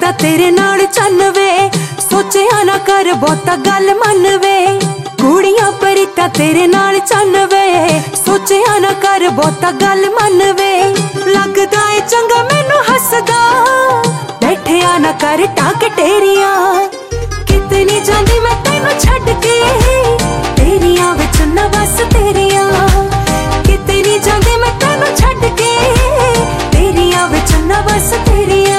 परीता तेरे नाल चन वे, सोचिया ना कर बहुता गल मन वे। कुड़ियां परीता तेरे नाल चन वे, सोचिया ना कर बहुता गल मन वे। लगदा है चंगा मैनू हसदा, बैठिया ना कर टाक टेरिया। कितनी जांदी मैं तेनू छड्ड के, तेरिया विच ना बस तेरिया। कितनी जांदी मैं तेनू छड्ड के, तेरिया विच ना बस तेरिया।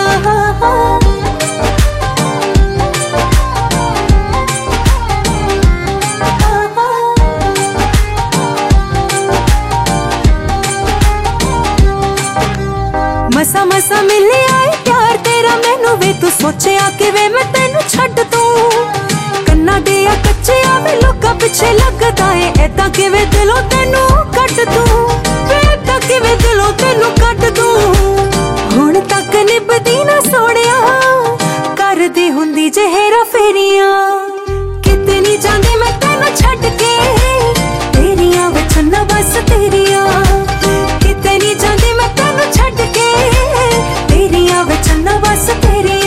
मसा मसा मिले आए प्यार तेरा मैनू वे, तू सोचिया कि वे मैं तेनू छड्ड दूं। कन्ना दे या कच्चे आवे लोकां पिछे लगदा है, ऐदां किवें दिलों तेनू कट दूं। वे ऐदां किवें दिलों तेनू कट दूं। हुण तक निभदी ना सोहणिया, करदी हुंदी जे हेरा फेरियां। कितनी जांदी मैं तेनू छड्ड के, तेरिया विच ना बस तेरिया। कितनी जांदी मैं तेनू छड्ड के, तेरिया विच ना बस तेरिया।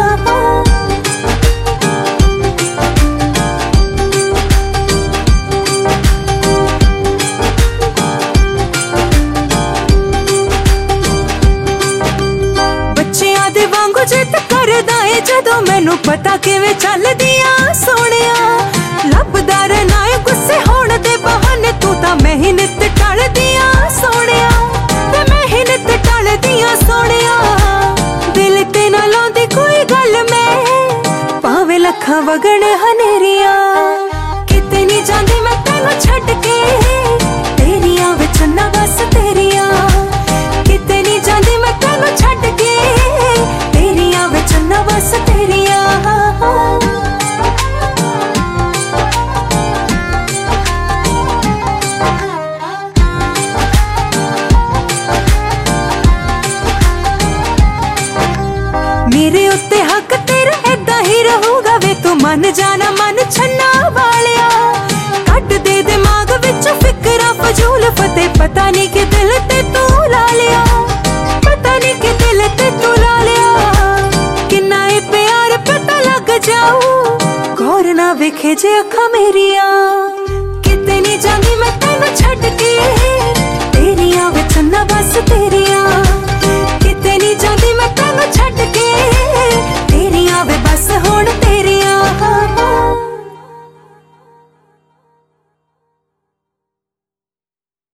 बच्चियां दे वांगू जिद करदा है जदों मैनू पता किवें चलदियां सोहणिया। लभदा रहना है गुस्से होण दे बहाने, तू तां मैं ही नित टलदियां सोहणिया। ते मैं ही नित टलदियां सोहणिया। दिल ते ना लाउंदी कोई गल मैं, भावें लखां वगण हनेरिया। कितनी जांदी मैं तेनू छड्ड के, तेरिया विच ना बस तेरिया। कितनी जांदी मैं तेनू छड्ड के, तेरिया विच ना बस तेरिया। मेरे उत्ते हक तेरा ऐदां ही रहूगा वे, तू मन जाना मन छन्ना वालिया। कट दे दिमाग विच फिकरा फजूल फते, पता नहीं कि दिल ते तू ला लिया। पता नहीं कि दिल ते तू ला लिया। किन्ना ए प्यार पता लग जाऊ, गौर ना वेखे जे अखां मेरिया। कितनी जांदी मैं तेनू छड्ड के, तेरिया विच ना बस तेरी।